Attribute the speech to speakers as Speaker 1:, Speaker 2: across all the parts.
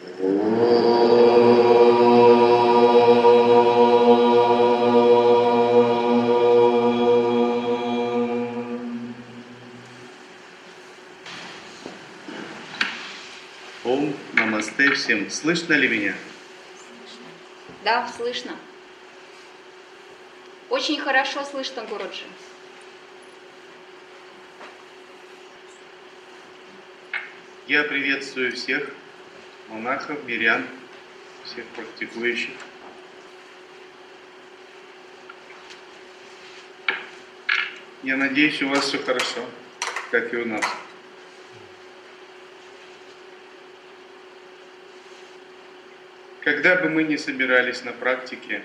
Speaker 1: Ом, намасте всем. Слышно ли меня?
Speaker 2: Да, слышно. Очень хорошо слышно, Гуруджи.
Speaker 1: Я приветствую всех монахов, мирян, всех практикующих. Я надеюсь, у вас все хорошо, как и у нас. Когда бы мы ни собирались на практике,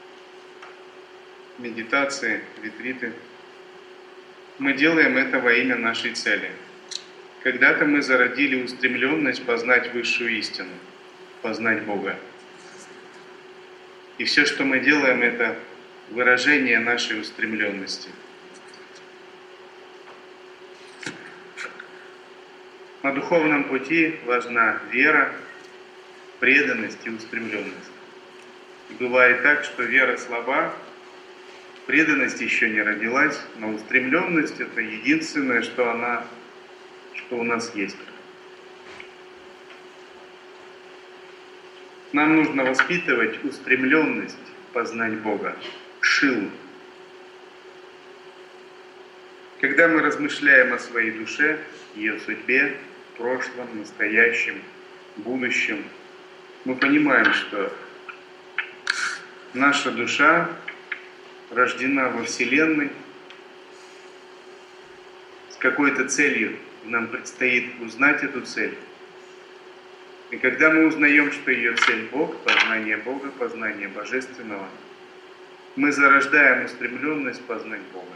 Speaker 1: медитации, ретриты, мы делаем это во имя нашей цели. Когда-то мы зародили устремленность познать высшую истину, познать Бога. И все, что мы делаем, это выражение нашей устремленности. На духовном пути важна вера, преданность и устремленность. И бывает так, что вера слаба, преданность еще не родилась, но устремленность — это единственное, что у нас есть. Нам нужно воспитывать устремленность познать Бога, шилу. Когда мы размышляем о своей душе, ее судьбе, прошлом, настоящем, будущем, мы понимаем, что наша душа рождена во Вселенной с какой-то целью. Нам предстоит узнать эту цель. И когда мы узнаем, что ее цель Бог, познание Божественного, мы зарождаем устремленность познать Бога.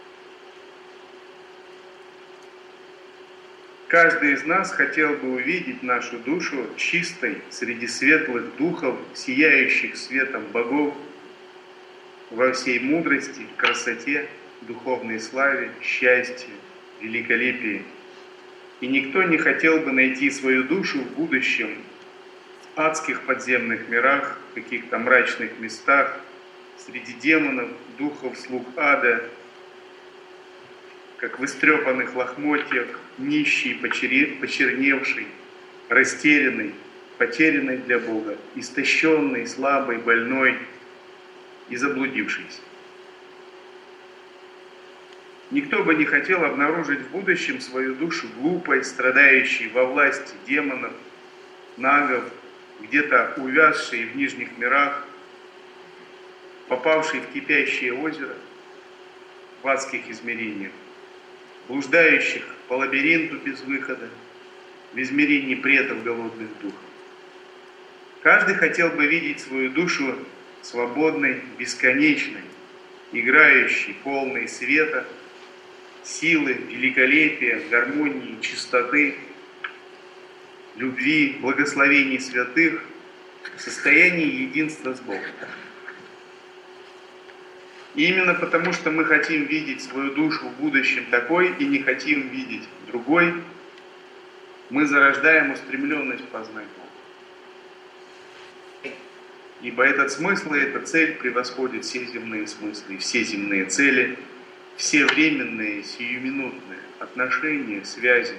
Speaker 1: Каждый из нас хотел бы увидеть нашу душу чистой среди светлых духов, сияющих светом богов, во всей мудрости, красоте, духовной славе, счастье, великолепии. И никто не хотел бы найти свою душу в будущем в адских подземных мирах, в каких-то мрачных местах, среди демонов, духов, слуг ада, как в истрепанных лохмотьях, нищий, почерневший, растерянный, потерянный для Бога, истощенный, слабый, больной и заблудившийся. Никто бы не хотел обнаружить в будущем свою душу глупой, страдающей во власти демонов, нагов, где-то увязшей в нижних мирах, попавшей в кипящее озеро в адских измерениях, блуждающих по лабиринту без выхода, в измерении предков голодных духов. Каждый хотел бы видеть свою душу свободной, бесконечной, играющей, полной света, силы, великолепия, гармонии, чистоты, любви, благословений святых, в состоянии единства с Богом. И именно потому, что мы хотим видеть свою душу в будущем такой и не хотим видеть другой, мы зарождаем устремленность познать Бога. Ибо этот смысл и эта цель превосходит все земные смыслы, все земные цели, все временные, сиюминутные отношения, связи.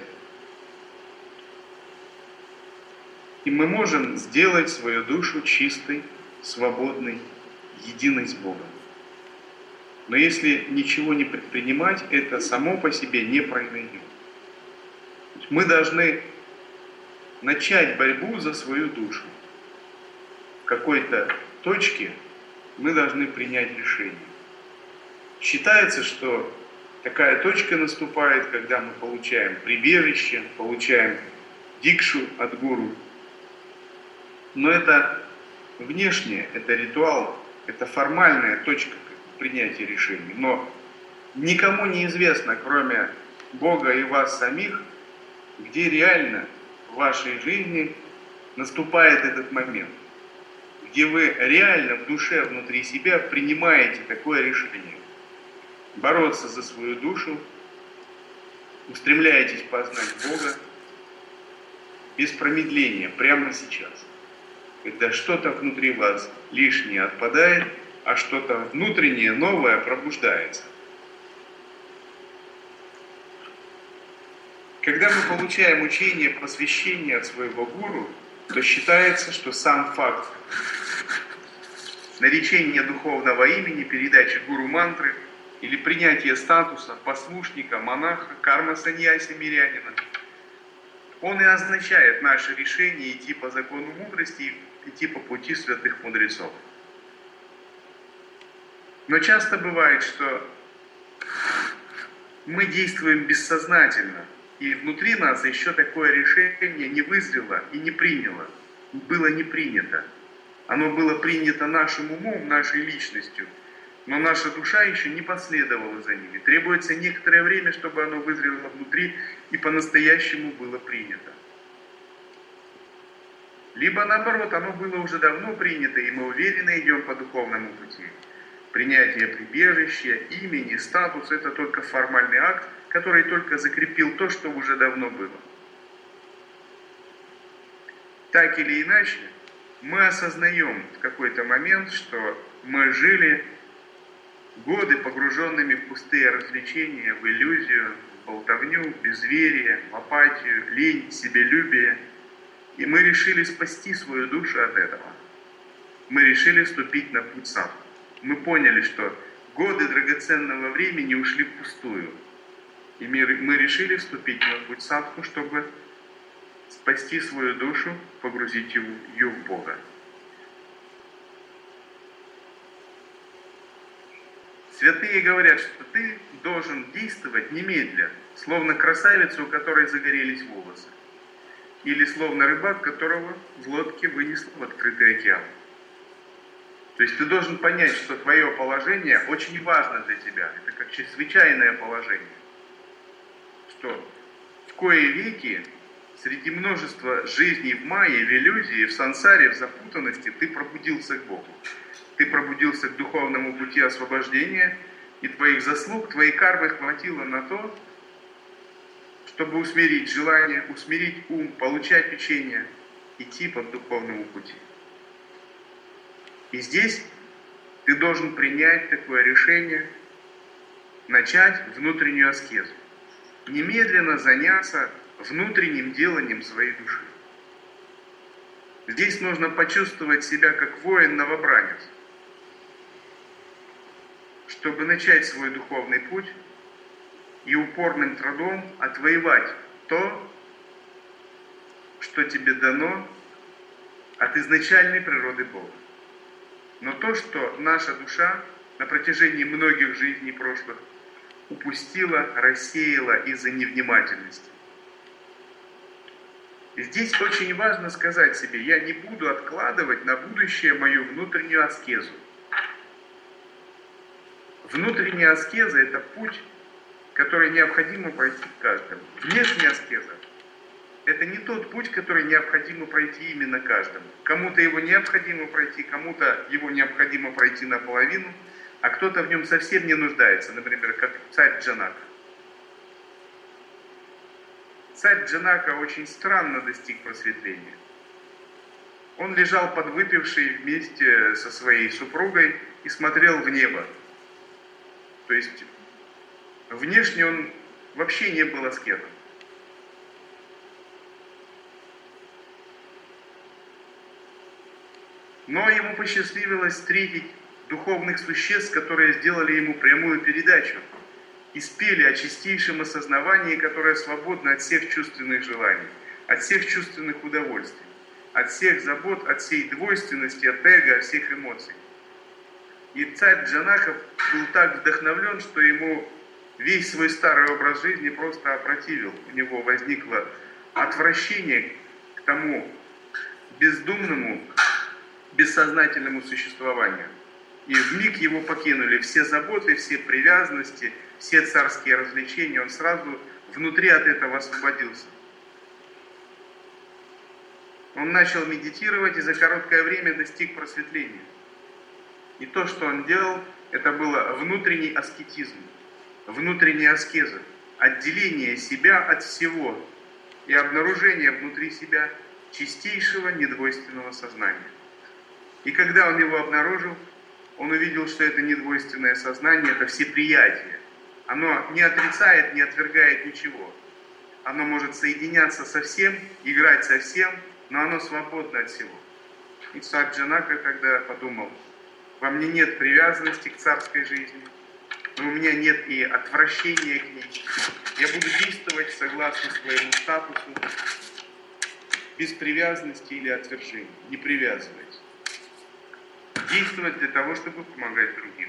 Speaker 1: И мы можем сделать свою душу чистой, свободной, единой с Богом. Но если ничего не предпринимать, это само по себе не произойдет. Мы должны начать борьбу за свою душу. В какой-то точке мы должны принять решение. Считается, что такая точка наступает, когда мы получаем прибежище, получаем дикшу от гуру. Но это внешнее, это ритуал, это формальная точка принятия решений. Но никому не известно, кроме Бога и вас самих, где реально в вашей жизни наступает этот момент, где вы реально в душе, внутри себя принимаете такое решение. Бороться за свою душу, устремляетесь познать Бога, без промедления, прямо сейчас. Когда что-то внутри вас лишнее отпадает, а что-то внутреннее, новое пробуждается. Когда мы получаем учение посвящения от своего гуру, то считается, что сам факт наречения духовного имени, передачи гуру мантры или принятия статуса послушника, монаха, карма-саньяси, мирянина, он и означает наше решение идти по закону мудрости, идти по пути святых мудрецов. Но часто бывает, что мы действуем бессознательно, и внутри нас еще такое решение не вызрело и не приняло, было не принято. Оно было принято нашим умом, нашей личностью, но наша душа еще не последовала за ними. Требуется некоторое время, чтобы оно вызрело внутри и по-настоящему было принято. Либо наоборот, оно было уже давно принято, и мы уверенно идем по духовному пути. Принятие прибежища, имени, статус – это только формальный акт, который только закрепил то, что уже давно было. Так или иначе, мы осознаем в какой-то момент, что мы жили годы погруженными в пустые развлечения, в иллюзию, в болтовню, в безверие, в апатию, лень, себелюбие. И мы решили спасти свою душу от этого. Мы решили вступить на путь садху. Мы поняли, что годы драгоценного времени ушли впустую. И мы решили вступить на путь садху, чтобы спасти свою душу, погрузить ее в Бога. Святые говорят, что ты должен действовать немедля, словно красавица, у которой загорелись волосы, или словно рыбак, которого в лодке вынесло в открытый океан. То есть ты должен понять, что твое положение очень важно для тебя, это как чрезвычайное положение, что в кои веки среди множества жизней в майе, в иллюзии, в сансаре, в запутанности ты пробудился к Богу. Ты пробудился к духовному пути освобождения, и твоих заслуг, твоей кармы хватило на то, чтобы усмирить желание, усмирить ум, получать учение, идти по духовному пути. И здесь ты должен принять такое решение, начать внутреннюю аскезу. Немедленно заняться внутренним деланием своей души. Здесь нужно почувствовать себя как воин-новобранец, чтобы начать свой духовный путь и упорным трудом отвоевать то, что тебе дано от изначальной природы Бога. Но то, что наша душа на протяжении многих жизней прошлых упустила, рассеяла из-за невнимательности. И здесь очень важно сказать себе, я не буду откладывать на будущее мою внутреннюю аскезу. Внутренняя аскеза – это путь, который необходимо пройти каждому. Внешняя аскеза – это не тот путь, который необходимо пройти именно каждому. Кому-то его необходимо пройти, кому-то его необходимо пройти наполовину, а кто-то в нем совсем не нуждается, например, как царь Джанака. Царь Джанака очень странно достиг просветления. Он лежал подвыпивший вместе со своей супругой и смотрел в небо. То есть внешне он вообще не был аскетом. Но ему посчастливилось встретить духовных существ, которые сделали ему прямую передачу и спели о чистейшем осознавании, которое свободно от всех чувственных желаний, от всех чувственных удовольствий, от всех забот, от всей двойственности, от эго, от всех эмоций. И царь Джанака был так вдохновлен, что ему весь свой старый образ жизни просто опротивил. У него возникло отвращение к тому бездумному, бессознательному существованию. И вмиг его покинули все заботы, все привязанности, все царские развлечения. Он сразу внутри от этого освободился. Он начал медитировать и за короткое время достиг просветления. И то, что он делал, это было внутренний аскетизм, внутренняя аскеза, отделение себя от всего. и обнаружение внутри себя чистейшего недвойственного сознания. И когда он его обнаружил, он увидел, что это недвойственное сознание – это всеприятие. Оно не отрицает, не отвергает ничего. Оно может соединяться со всем, играть со всем, но оно свободно от всего. И царь Джанака тогда подумал: во мне нет привязанности к царской жизни, но у меня нет и отвращения к ней. Я буду действовать согласно своему статусу, без привязанности или отвержения, не привязываясь. Действовать для того, чтобы помогать другим.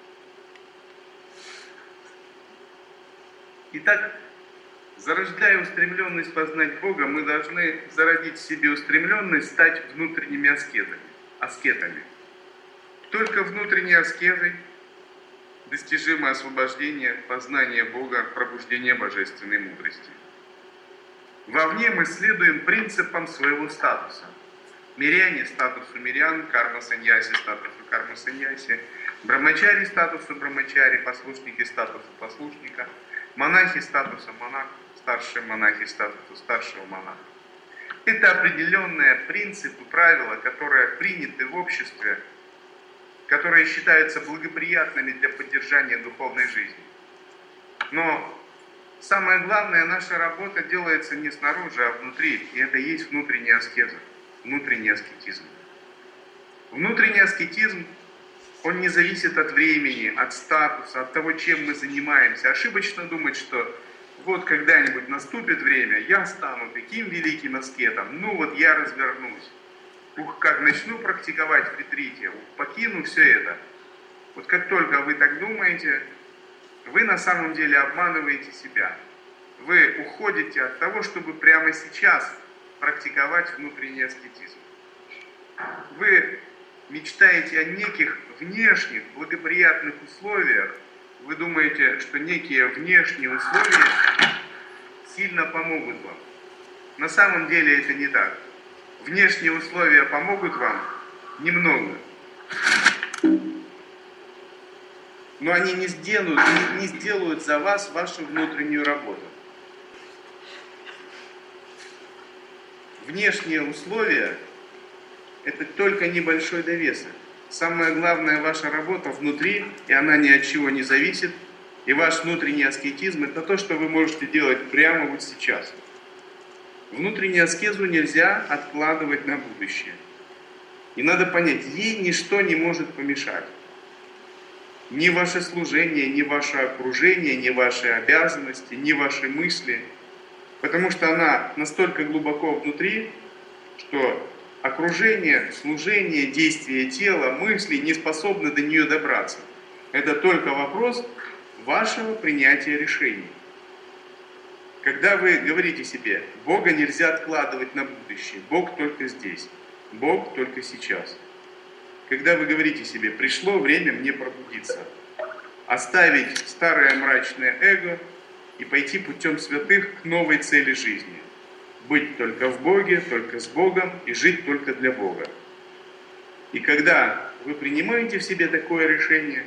Speaker 1: Итак, зарождая устремленность познать Бога, мы должны зародить в себе устремленность стать внутренними аскетами. Только внутренней аскезой достижимо освобождение, познание Бога, пробуждение божественной мудрости. Вовне мы следуем принципам своего статуса. Миряне – статусу мирян, карма-саньяси – статусу карма-саньяси, брамачари – статусу брамачари, послушники – статусу послушника, монахи – статуса монах, старшие монахи – статусу старшего монаха. Это определенные принципы, правила, которые приняты в обществе, которые считаются благоприятными для поддержания духовной жизни. Но самое главное, наша работа делается не снаружи, а внутри, и это и есть внутренняя аскеза, внутренний аскетизм. Внутренний аскетизм, он не зависит от времени, от статуса, от того, чем мы занимаемся. Ошибочно думать, что вот когда-нибудь наступит время, я стану таким великим аскетом, ну вот я развернусь. Ух, как начну практиковать в ретрите, покину все это. Вот как только вы так думаете, вы на самом деле обманываете себя. Вы уходите от того, чтобы прямо сейчас практиковать внутренний аскетизм. Вы мечтаете о неких внешних благоприятных условиях. Вы думаете, что некие внешние условия сильно помогут вам. На самом деле это не так. Внешние условия помогут вам немного. Но они не сделают за вас вашу внутреннюю работу. Внешние условия – это только небольшой довесок. Самая главная ваша работа внутри, и она ни от чего не зависит. И ваш внутренний аскетизм – это то, что вы можете делать прямо вот сейчас. Внутреннюю аскезу нельзя откладывать на будущее. И надо понять, ей ничто не может помешать. Ни ваше служение, ни ваше окружение, ни ваши обязанности, ни ваши мысли. Потому что она настолько глубоко внутри, что окружение, служение, действие тела, мысли не способны до нее добраться. Это только вопрос вашего принятия решений. Когда вы говорите себе: Бога нельзя откладывать на будущее, Бог только здесь, Бог только сейчас. Когда вы говорите себе: пришло время мне пробудиться, оставить старое мрачное эго и пойти путем святых к новой цели жизни. Быть только в Боге, только с Богом и жить только для Бога. И когда вы принимаете в себе такое решение,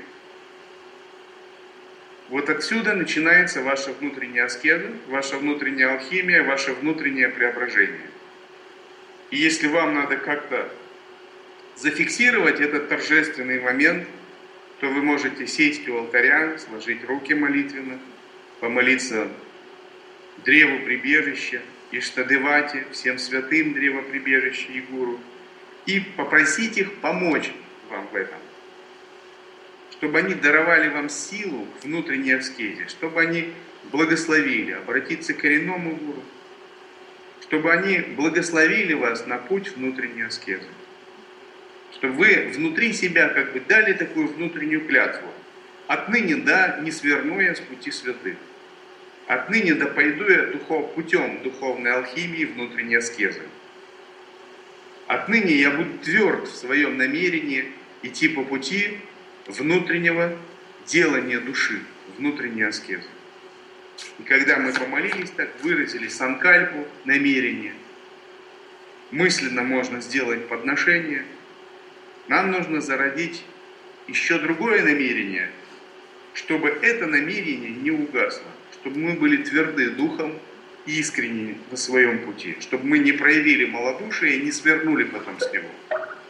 Speaker 1: вот отсюда начинается ваша внутренняя аскеза, ваша внутренняя алхимия, ваше внутреннее преображение. И если вам надо как-то зафиксировать этот торжественный момент, то вы можете сесть у алтаря, сложить руки молитвенно, помолиться древу прибежища, Иштадевати, всем святым древо прибежища и гуру, и попросить их помочь вам в этом. Чтобы они даровали вам силу к внутренней аскезе, чтобы они благословили, обратиться к коренному гуру, чтобы они благословили вас на путь внутренней аскезы. Чтобы вы внутри себя как бы дали такую внутреннюю клятву. Отныне да, не сверну я с пути святых. Отныне да пойду я путем духовной алхимии внутренней аскезы. Отныне я буду тверд в своем намерении идти по пути внутреннего делания души, внутренней аскезы. И когда мы помолились, так выразили санкальпу, намерение, мысленно можно сделать подношение, нам нужно зародить еще другое намерение, чтобы это намерение не угасло, чтобы мы были тверды духом искренни на своем пути, чтобы мы не проявили малодушие и не свернули потом с него.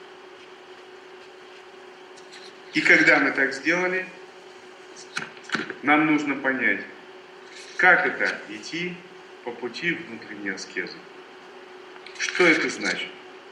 Speaker 1: И когда мы так сделали, нам нужно понять, как это идти по пути внутренней аскезы. Что это значит?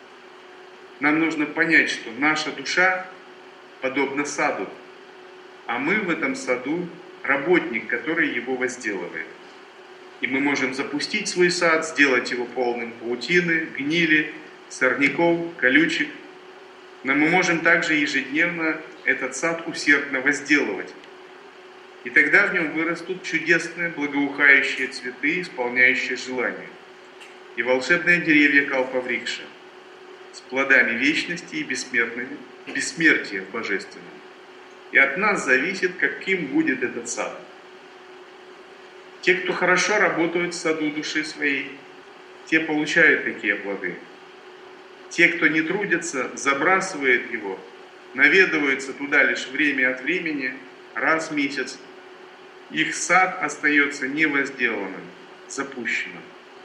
Speaker 1: Нам нужно понять, что наша душа подобна саду, а мы в этом саду работник, который его возделывает. И мы можем запустить свой сад, сделать его полным паутины, гнили, сорняков, колючек. Но мы можем также ежедневно этот сад усердно возделывать. И тогда в нем вырастут чудесные благоухающие цветы, исполняющие желания. И волшебные деревья Калпаврикша с плодами вечности и бессмертия божественного. И от нас зависит, каким будет этот сад. Те, кто хорошо работают в саду души своей, те получают такие плоды. Те, кто не трудятся, забрасывают его, наведываются туда лишь время от времени, раз в месяц. Их сад остается невозделанным, запущенным.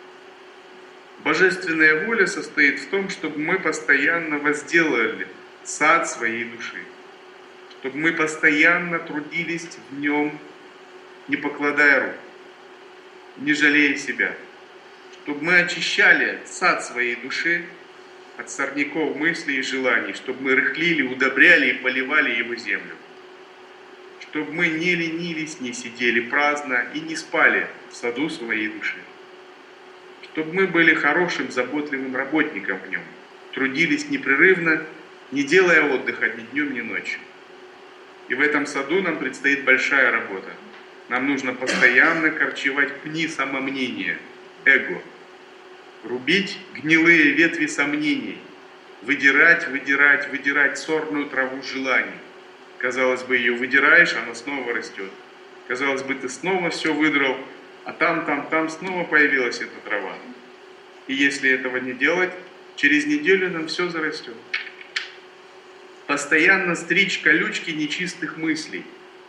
Speaker 1: Божественная воля состоит в том, чтобы мы постоянно возделали сад своей души, чтобы мы постоянно трудились в нем, не покладая рук, не жалея себя, чтобы мы очищали сад своей души от сорняков мыслей и желаний, чтобы мы рыхлили, удобряли и поливали его землю, чтобы мы не ленились, не сидели праздно и не спали в саду своей души, чтобы мы были хорошим, заботливым работником в нем, трудились непрерывно, не делая отдыха ни днем, ни ночью. И в этом саду нам предстоит большая работа. Нам нужно постоянно корчевать пни самомнения, эго, рубить гнилые ветви сомнений, выдирать сорную траву желаний. Казалось бы, ее выдираешь, она снова растет. Казалось бы, ты снова все выдрал, а там снова появилась эта трава. И если этого не делать, через неделю нам все зарастет. Постоянно стричь колючки нечистых мыслей.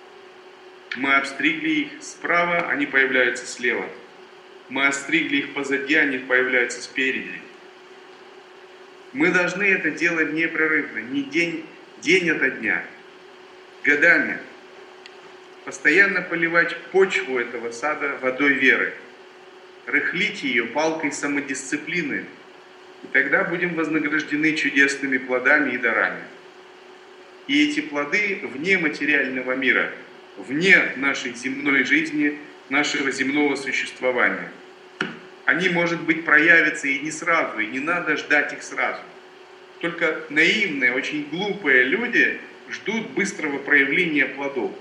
Speaker 1: Мы обстригли их справа, они появляются слева. Мы остригли их позади, они появляются спереди. Мы должны это делать непрерывно, не день ото дня, годами. Постоянно поливать почву этого сада водой веры. Рыхлить ее палкой самодисциплины. И тогда будем вознаграждены чудесными плодами и дарами. И эти плоды вне материального мира, вне нашей земной жизни, нашего земного существования. Они, может быть, проявятся и не сразу, и не надо ждать их сразу. Только наивные, очень глупые люди ждут быстрого проявления плодов.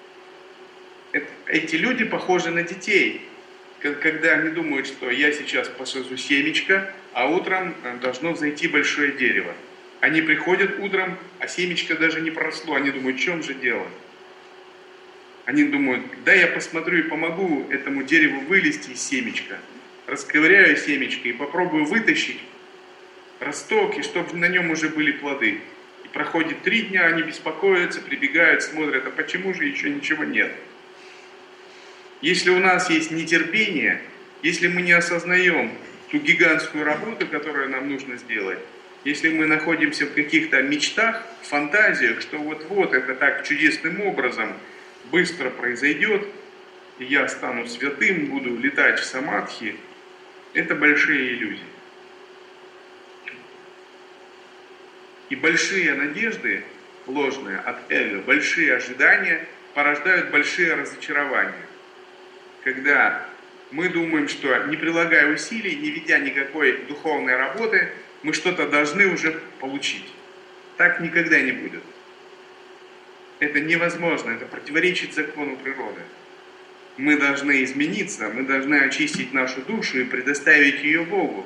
Speaker 1: Эти люди похожи на детей, когда они думают, что я сейчас посажу семечко, а утром должно взойти большое дерево. Они приходят утром, а семечко даже не проросло. Они думают, в чем же дело? Они думают, да я посмотрю и помогу этому дереву вылезти из семечка. Расковыряю семечко и попробую вытащить росток, и чтобы на нем уже были плоды. И проходит 3 дня, они беспокоятся, прибегают, смотрят, а почему же еще ничего нет? Если у нас есть нетерпение, если мы не осознаем ту гигантскую работу, которую нам нужно сделать, если мы находимся в каких-то мечтах, фантазиях, что вот-вот это так чудесным образом быстро произойдет, и я стану святым, буду летать в самадхи, это большие иллюзии. И большие надежды, ложные от эго, большие ожидания порождают большие разочарования. Когда мы думаем, что не прилагая усилий, не ведя никакой духовной работы, мы что-то должны уже получить. Так никогда не будет. Это невозможно, это противоречит закону природы. Мы должны измениться, мы должны очистить нашу душу и предоставить ее Богу.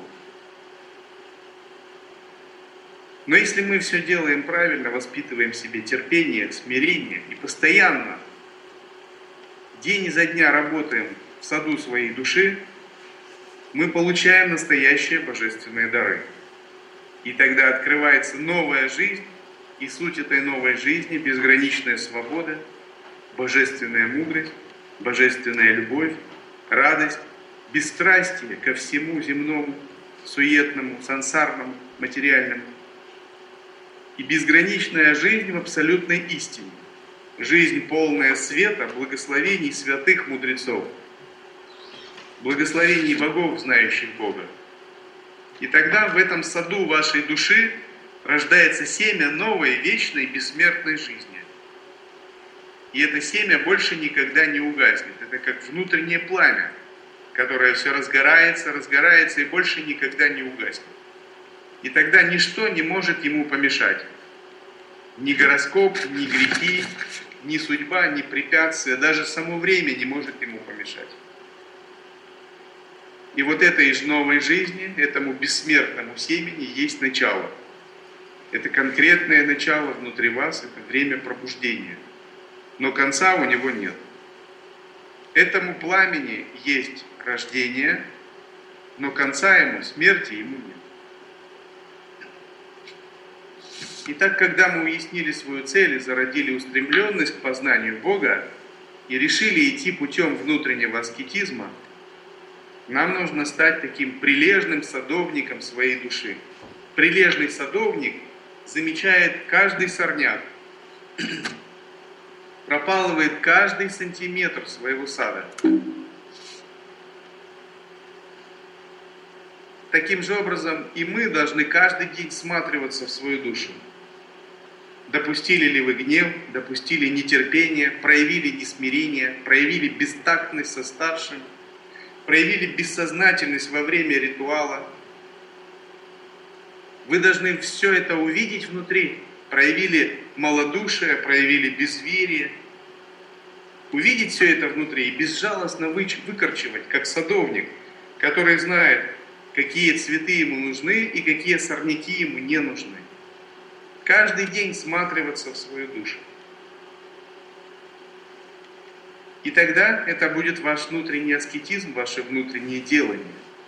Speaker 1: Но если мы все делаем правильно, воспитываем в себе терпение, смирение и постоянно, день изо дня работаем в саду своей души, мы получаем настоящие божественные дары. И тогда открывается новая жизнь, и суть этой новой жизни – безграничная свобода, божественная мудрость, божественная любовь, радость, бесстрастие ко всему земному, суетному, сансарному, материальному. И безграничная жизнь в абсолютной истине. Жизнь, полная света, благословений святых мудрецов, благословений богов, знающих Бога. И тогда в этом саду вашей души рождается семя новой, вечной, бессмертной жизни. И это семя больше никогда не угаснет. Это как внутреннее пламя, которое все разгорается, разгорается и больше никогда не угаснет. И тогда ничто не может ему помешать. Ни гороскоп, ни грехи, ни судьба, ни препятствия, даже само время не может ему помешать. И вот этой же новой жизни, этому бессмертному семени есть начало. Это конкретное начало внутри вас, это время пробуждения. Но конца у него нет. Этому пламени есть рождение, но конца ему, смерти ему нет. Итак, когда мы уяснили свою цель и зародили устремленность к познанию Бога и решили идти путем внутреннего аскетизма, нам нужно стать таким прилежным садовником своей души. Прилежный садовник замечает каждый сорняк, пропалывает каждый сантиметр своего сада. Таким же образом и мы должны каждый день всматриваться в свою душу. Допустили ли вы гнев, допустили нетерпение, проявили несмирение, проявили бестактность со старшим, проявили бессознательность во время ритуала. Вы должны все это увидеть внутри. Проявили малодушие, проявили безверие. Увидеть все это внутри и безжалостно выкорчевать, как садовник, который знает, какие цветы ему нужны и какие сорняки ему не нужны. Каждый день всматриваться в свою душу. И тогда это будет ваш внутренний аскетизм, ваше внутреннее делание.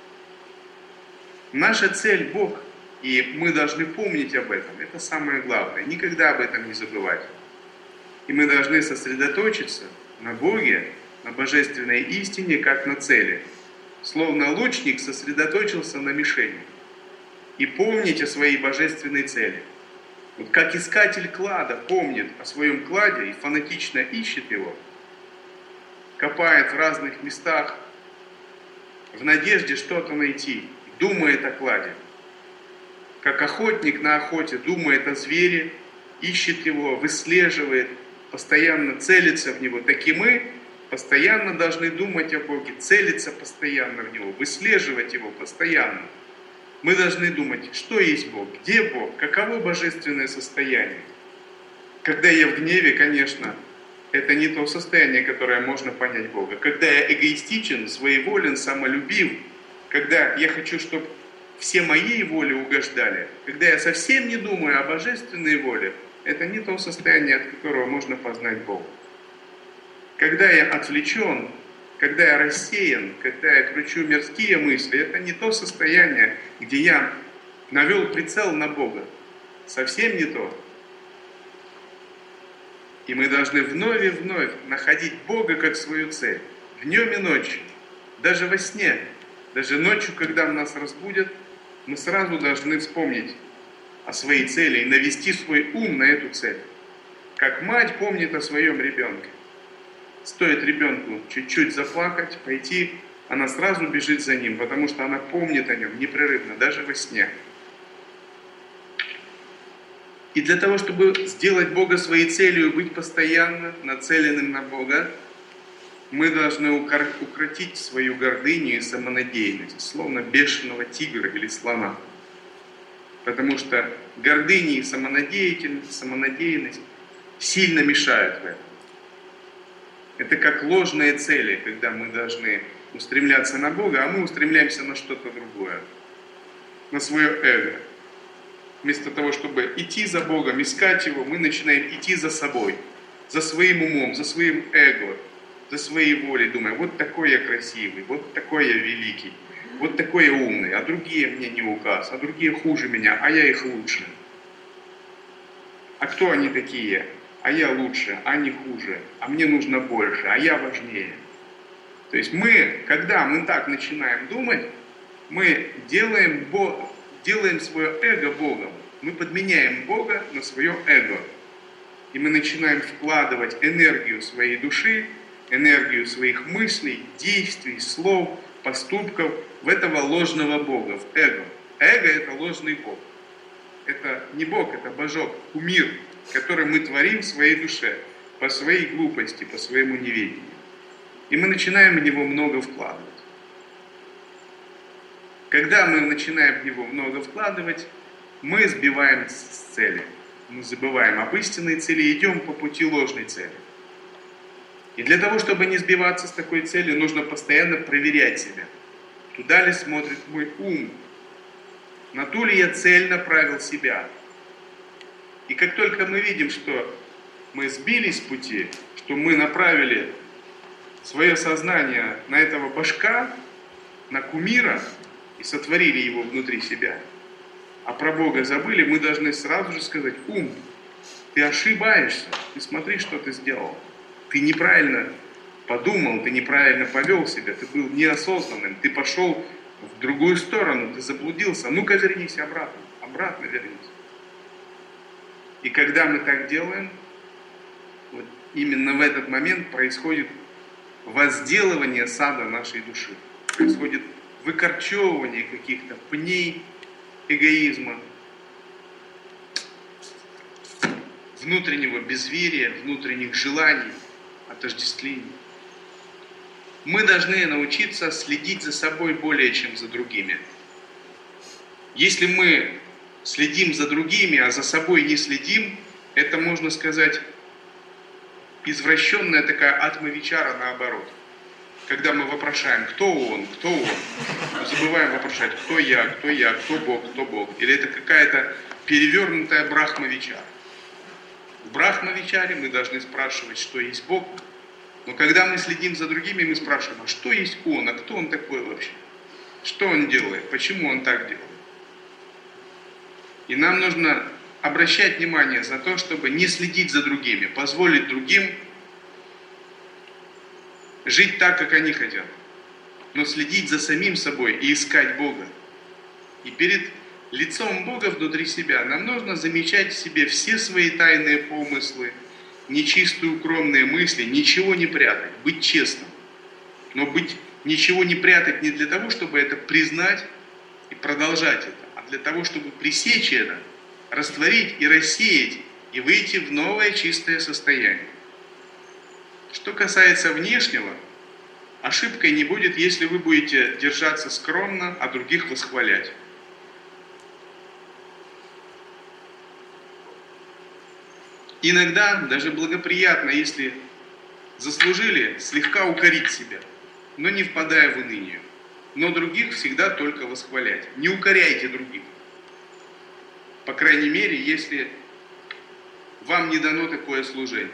Speaker 1: Наша цель – Бог, и мы должны помнить об этом. Это самое главное. Никогда об этом не забывать. И мы должны сосредоточиться на Боге, на божественной истине, как на цели. Словно лучник сосредоточился на мишени. И помнить о своей божественной цели. Вот как искатель клада помнит о своем кладе и фанатично ищет его, копает в разных местах в надежде что-то найти, думает о кладе. Как охотник на охоте думает о звере, ищет его, выслеживает, постоянно целится в него. Так и мы постоянно должны думать о Боге, целиться постоянно в него, выслеживать его постоянно. Мы должны думать, что есть Бог, где Бог, каково божественное состояние. Когда я в гневе, конечно, это не то состояние, которое можно понять Бога. Когда я эгоистичен, своеволен, самолюбив, когда я хочу, чтобы все моей воле угождали, когда я совсем не думаю о божественной воле, это не то состояние, от которого можно познать Бога. Когда я отвлечен, когда я рассеян, когда я кручу мирские мысли, это не то состояние, где я навел прицел на Бога. Совсем не то. И мы должны вновь и вновь находить Бога как свою цель. Днем и ночью. Даже во сне. Даже ночью, когда нас разбудят, мы сразу должны вспомнить о своей цели и навести свой ум на эту цель. Как мать помнит о своем ребенке. Стоит ребенку чуть-чуть заплакать, пойти, она сразу бежит за ним, потому что она помнит о нем непрерывно, даже во сне. И для того, чтобы сделать Бога своей целью, быть постоянно нацеленным на Бога, мы должны укротить свою гордыню и самонадеянность, словно бешеного тигра или слона. Потому что гордыня и самонадеянность сильно мешают в этом. Это как ложные цели, когда мы должны устремляться на Бога, а мы устремляемся на что-то другое, на свое эго. Вместо того, чтобы идти за Богом, искать Его, мы начинаем идти за собой, за своим умом, за своим эго, за своей волей, думая, вот такой я красивый, вот такой я великий, вот такой я умный, а другие мне не указ, а другие хуже меня, а я их лучше. А кто они такие? А я лучше, а не хуже, а мне нужно больше, а я важнее. То есть когда мы так начинаем думать, мы делаем свое эго Богом. Мы подменяем Бога на свое эго. И мы начинаем вкладывать энергию своей души, энергию своих мыслей, действий, слов, поступков в этого ложного Бога, в эго. Эго – это ложный Бог. Это не Бог, это Божок, кумир, который мы творим в своей душе, по своей глупости, по своему неведению. И мы начинаем в него много вкладывать. Когда мы начинаем в него много вкладывать, мы сбиваем с цели. Мы забываем об истинной цели и идем по пути ложной цели. И для того, чтобы не сбиваться с такой целью, нужно постоянно проверять себя. Туда ли смотрит мой ум? На ту ли я цель направил себя? И как только мы видим, что мы сбились с пути, что мы направили свое сознание на этого башка, на кумира, и сотворили его внутри себя, а про Бога забыли, мы должны сразу же сказать: ум, ты ошибаешься, ты смотри, что ты сделал. Ты неправильно подумал, ты неправильно повел себя, ты был неосознанным, ты пошел в другую сторону, ты заблудился. Ну-ка вернись обратно вернись. И когда мы так делаем, вот именно в этот момент происходит возделывание сада нашей души. Происходит выкорчевывание каких-то пней эгоизма, внутреннего безверия, внутренних желаний, отождествлений. Мы должны научиться следить за собой более, чем за другими. Если мы следим за другими, а за собой не следим, это, можно сказать, извращенная такая атма-вичара наоборот. Когда мы вопрошаем, кто он, мы забываем вопрошать, кто я, кто Бог. Или это какая-то перевернутая брахма-вичара. В брахма-вичаре мы должны спрашивать, что есть Бог. Но когда мы следим за другими, мы спрашиваем, а что есть Он, а кто Он такой вообще? Что Он делает, почему Он так делает? И нам нужно обращать внимание за то, чтобы не следить за другими, позволить другим жить так, как они хотят, но следить за самим собой и искать Бога. И перед лицом Бога внутри себя нам нужно замечать в себе все свои тайные помыслы, нечистые укромные мысли, ничего не прятать, быть честным. Но ничего не прятать не для того, чтобы это признать и продолжать это, а для того, чтобы пресечь это, растворить и рассеять, и выйти в новое чистое состояние. Что касается внешнего, ошибкой не будет, если вы будете держаться скромно, а других восхвалять. Иногда даже благоприятно, если заслужили, слегка укорить себя, но не впадая в уныние. Но других всегда только восхвалять. Не укоряйте других. По крайней мере, если вам не дано такое служение.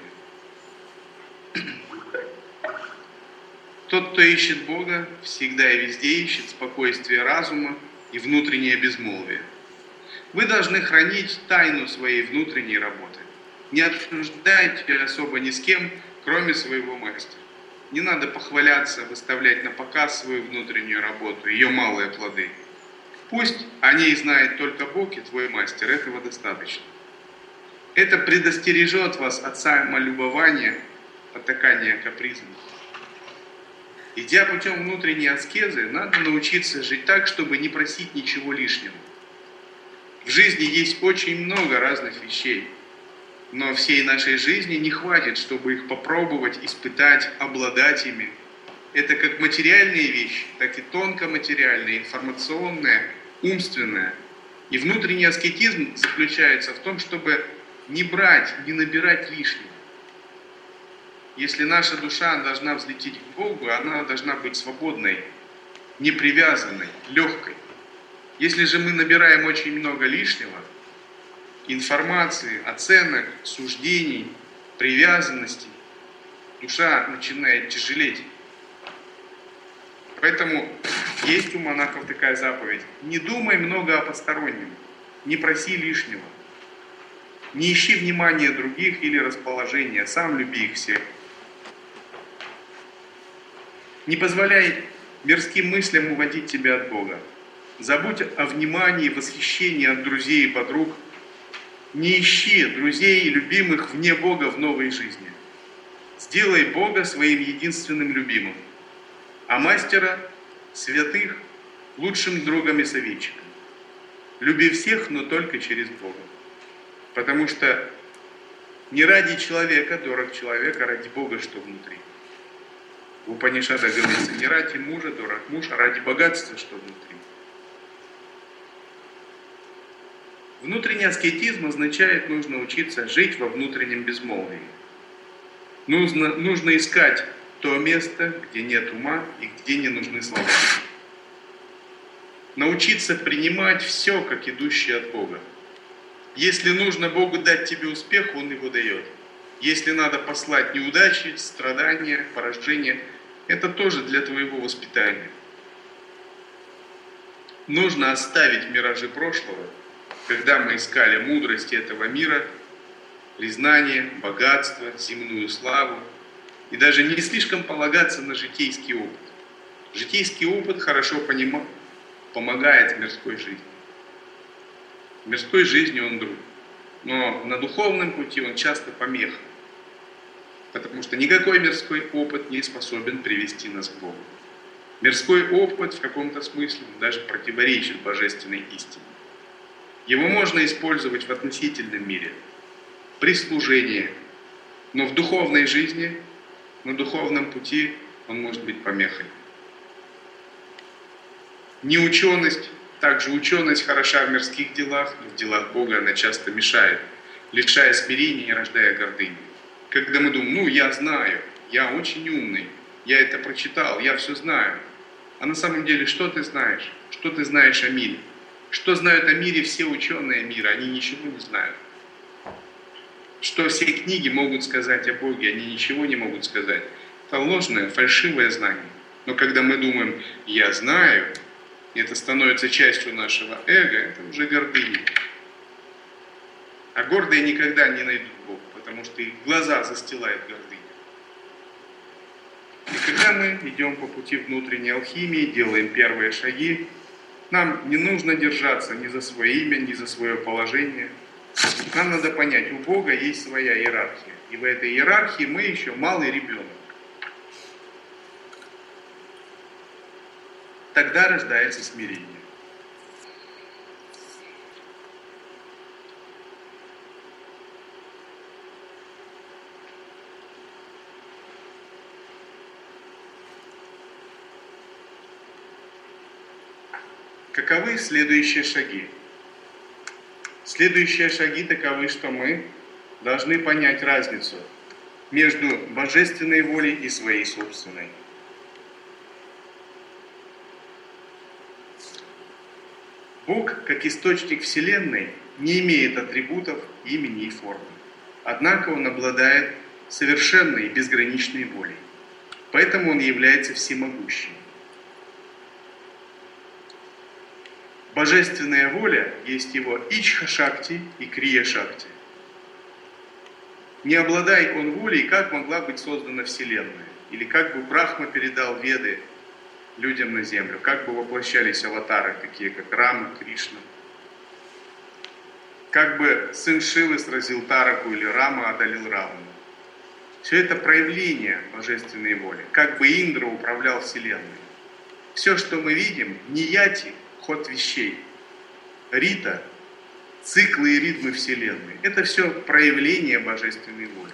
Speaker 1: Тот, кто ищет Бога, всегда и везде ищет спокойствие разума и внутреннее безмолвие. Вы должны хранить тайну своей внутренней работы. Не обсуждайте особо ни с кем, кроме своего мастера. Не надо похваляться, выставлять на показ свою внутреннюю работу, ее малые плоды. Пусть о ней знает только Бог и твой мастер, этого достаточно. Это предостережет вас от самолюбования, потакания капризам. Идя путем внутренней аскезы, надо научиться жить так, чтобы не просить ничего лишнего. В жизни есть очень много разных вещей, но всей нашей жизни не хватит, чтобы их попробовать, испытать, обладать ими. Это как материальные вещи, так и тонкоматериальные, информационные, умственные. И внутренний аскетизм заключается в том, чтобы не брать, не набирать лишнего. Если наша душа должна взлететь к Богу, она должна быть свободной, непривязанной, легкой. Если же мы набираем очень много лишнего, информации, оценок, суждений, привязанностей, душа начинает тяжелеть. Поэтому есть у монахов такая заповедь: не думай много о постороннем, не проси лишнего, не ищи внимания других или расположения, сам люби их всех. Не позволяй мирским мыслям уводить тебя от Бога. Забудь о внимании, восхищении от друзей и подруг. Не ищи друзей и любимых вне Бога в новой жизни. Сделай Бога своим единственным любимым, а мастера, святых, лучшим другом и советчиком. Люби всех, но только через Бога. Потому что не ради человека дорог человек, а ради Бога, что внутри. В Упанишадах говорится, не ради мужа дорог муж, а ради богатства, что внутри. Внутренний аскетизм означает, нужно учиться жить во внутреннем безмолвии. Нужно искать то место, где нет ума и где не нужны слова. Научиться принимать все, как идущее от Бога. Если нужно Богу дать тебе успех, Он его дает. Если надо послать неудачи, страдания, поражения, это тоже для твоего воспитания. Нужно оставить миражи прошлого, когда мы искали мудрость этого мира, признание, богатство, земную славу, и даже не слишком полагаться на житейский опыт. Житейский опыт хорошо помогает в мирской жизни. В мирской жизни он друг, но на духовном пути он часто помеха, потому что никакой мирской опыт не способен привести нас к Богу. Мирской опыт в каком-то смысле даже противоречит божественной истине. Его можно использовать в относительном мире, при служении, но в духовной жизни, на духовном пути он может быть помехой. Неученость, также ученость хороша в мирских делах, но в делах Бога она часто мешает, лишая смирения и рождая гордыню. Когда мы думаем, я знаю, я очень умный, я это прочитал, я все знаю. А на самом деле, что ты знаешь? Что ты знаешь о мире? Что знают о мире все ученые мира? Они ничего не знают. Что все книги могут сказать о Боге? Они ничего не могут сказать. Это ложное, фальшивое знание. Но когда мы думаем, я знаю, и это становится частью нашего эго, это уже гордыня. А гордые никогда не найдут Бога, потому что их глаза застилает гордыня. И когда мы идем по пути внутренней алхимии, делаем первые шаги, нам не нужно держаться ни за свое имя, ни за свое положение. Нам надо понять, у Бога есть своя иерархия. И в этой иерархии мы еще малый ребенок. Тогда рождается смирение. Каковы следующие шаги? Следующие шаги таковы, что мы должны понять разницу между божественной волей и своей собственной. Бог, как источник Вселенной, не имеет атрибутов, имени и формы. Однако Он обладает совершенной и безграничной волей. Поэтому Он является всемогущим. Божественная воля есть Его Ичха-шакти и Крия-шакти. Не обладая Он волей, как могла быть создана Вселенная? Или как бы Брахма передал Веды людям на землю? Как бы воплощались аватары, такие как Рама, Кришна? Как бы сын Шивы сразил Тараку или Рама одолел Равану? Все это проявление божественной воли. Как бы Индра управлял Вселенной. Все, что мы видим, нияти, ход вещей, рита, циклы и ритмы Вселенной. Это все проявление божественной воли.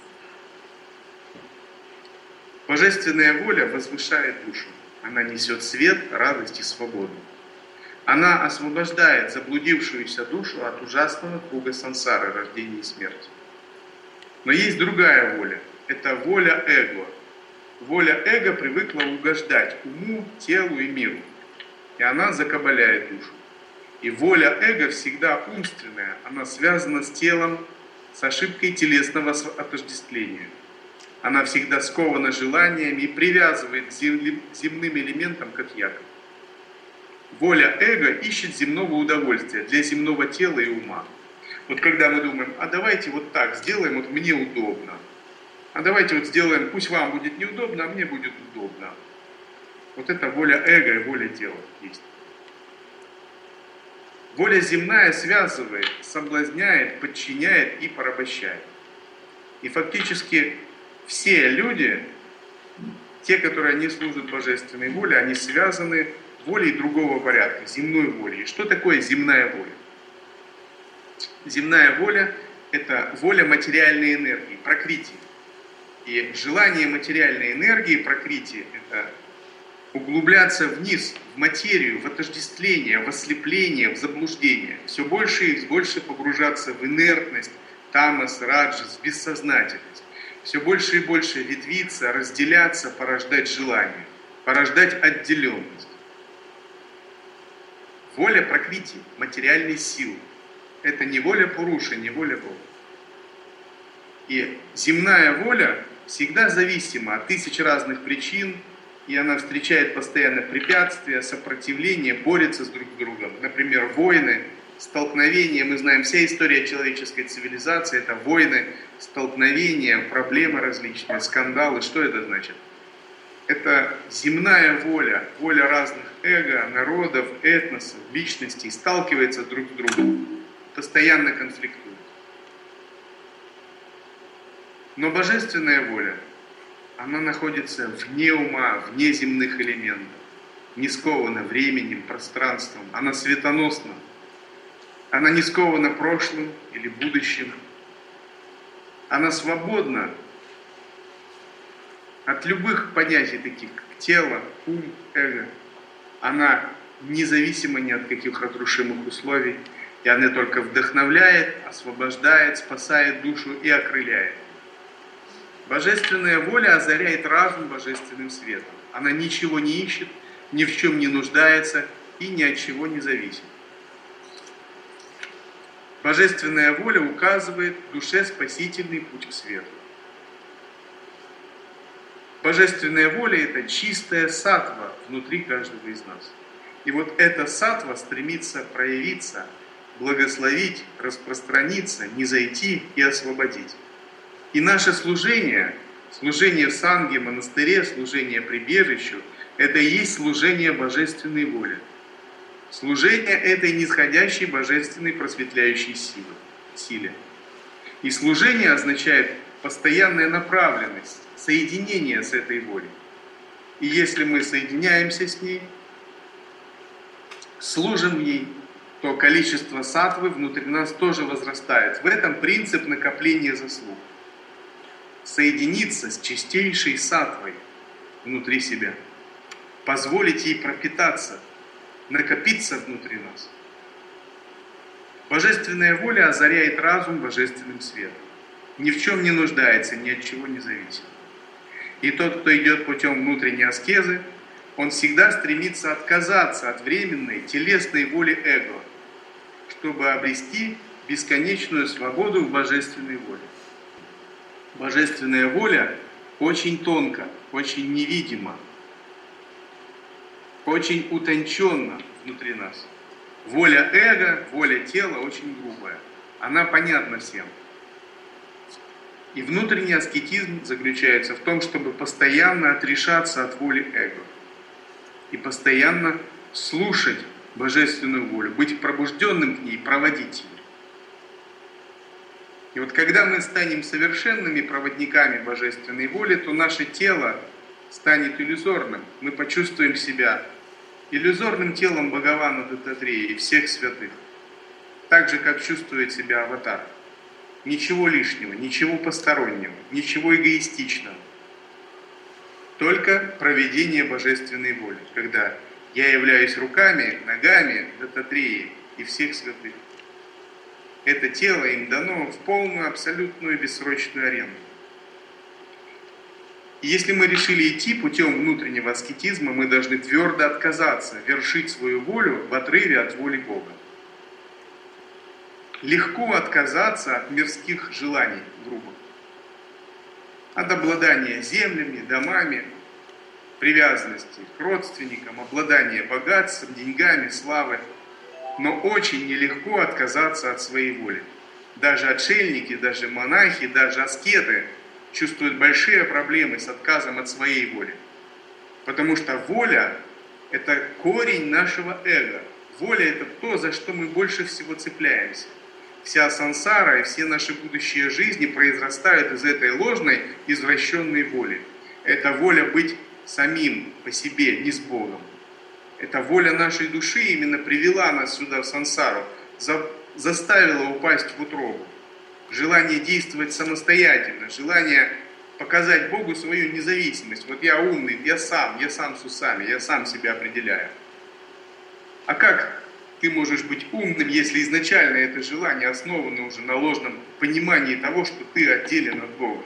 Speaker 1: Божественная воля возвышает душу. Она несет свет, радость и свободу. Она освобождает заблудившуюся душу от ужасного круга сансары, рождения и смерти. Но есть другая воля. Это воля эго. Воля эго привыкла угождать уму, телу и миру. И она закабаляет душу. И воля эго всегда умственная. Она связана с телом, с ошибкой телесного отождествления. Она всегда скована желаниями и привязывает к земным элементам, как якорь. Воля эго ищет земного удовольствия для земного тела и ума. Вот когда мы думаем, а давайте вот так сделаем, вот мне удобно. А давайте вот сделаем, пусть вам будет неудобно, а мне будет удобно. Вот это воля эго и воля тела есть. Воля земная связывает, соблазняет, подчиняет и порабощает. И фактически все люди, те, которые не служат божественной воле, они связаны волей другого порядка, земной волей. И что такое земная воля? Земная воля – это воля материальной энергии, пракрити. И желание материальной энергии, пракрити – это углубляться вниз, в материю, в отождествление, в ослепление, в заблуждение. Все больше и больше погружаться в инертность, тамас, раджас, бессознательность. Все больше и больше ветвиться, разделяться, порождать желание, порождать отделенность. Воля пракрити, материальной силы. Это не воля Пуруша, не воля Бога. И земная воля всегда зависима от тысяч разных причин, и она встречает постоянно препятствия, сопротивление, борется с друг другом. Например, войны, столкновения. Мы знаем, вся история человеческой цивилизации – это войны, столкновения, проблемы различные, скандалы. Что это значит? Это земная воля, воля разных эго, народов, этносов, личностей сталкивается друг с другом, постоянно конфликтует. Но божественная воля, она находится вне ума, вне земных элементов, не скована временем, пространством, она светоносна, она не скована прошлым или будущим, она свободна от любых понятий, таких как тело, ум, эго. Она независима ни от каких разрушимых условий, и она только вдохновляет, освобождает, спасает душу и окрыляет. Божественная воля озаряет разум божественным светом. Она ничего не ищет, ни в чем не нуждается и ни от чего не зависит. Божественная воля указывает душе спасительный путь к свету. Божественная воля – это чистая саттва внутри каждого из нас. И вот эта саттва стремится проявиться, благословить, распространиться, низойти и освободить. И наше служение, служение в санге, монастыре, служение прибежищу – это и есть служение божественной воле. Служение этой нисходящей божественной просветляющей силе. И служение означает постоянная направленность, соединение с этой волей. И если мы соединяемся с ней, служим в ней, то количество саттвы внутри нас тоже возрастает. В этом принцип накопления заслуг. Соединиться с чистейшей саттвой внутри себя. Позволить ей пропитаться, накопиться внутри нас. Божественная воля озаряет разум божественным светом. Ни в чем не нуждается, ни от чего не зависит. И тот, кто идет путем внутренней аскезы, он всегда стремится отказаться от временной, телесной воли эго, чтобы обрести бесконечную свободу в божественной воле. Божественная воля очень тонка, очень невидима, очень утонченна внутри нас. Воля эго, воля тела очень грубая. Она понятна всем. И внутренний аскетизм заключается в том, чтобы постоянно отрешаться от воли эго. И постоянно слушать божественную волю, быть пробужденным к ней, проводить ее. И вот когда мы станем совершенными проводниками божественной воли, то наше тело станет иллюзорным. Мы почувствуем себя иллюзорным телом Бхагавана Даттатрея и всех святых. Так же, как чувствует себя аватар. Ничего лишнего, ничего постороннего, ничего эгоистичного. Только проведение божественной воли, когда я являюсь руками, ногами Даттатрея и всех святых. Это тело им дано в полную, абсолютную, бессрочную аренду. И если мы решили идти путем внутреннего аскетизма, мы должны твердо отказаться, вершить свою волю в отрыве от воли Бога. Легко отказаться от мирских желаний грубых. От обладания землями, домами, привязанности к родственникам, обладания богатством, деньгами, славой. Но очень нелегко отказаться от своей воли. Даже отшельники, даже монахи, даже аскеты чувствуют большие проблемы с отказом от своей воли. Потому что воля – это корень нашего эго. Воля – это то, за что мы больше всего цепляемся. Вся сансара и все наши будущие жизни произрастают из этой ложной, извращенной воли. Это воля быть самим по себе, не с Богом. Эта воля нашей души именно привела нас сюда, в сансару, заставила упасть в утробу. Желание действовать самостоятельно, желание показать Богу свою независимость. Вот я умный, я сам с усами, я сам себя определяю. А как ты можешь быть умным, если изначально это желание основано уже на ложном понимании того, что ты отделен от Бога?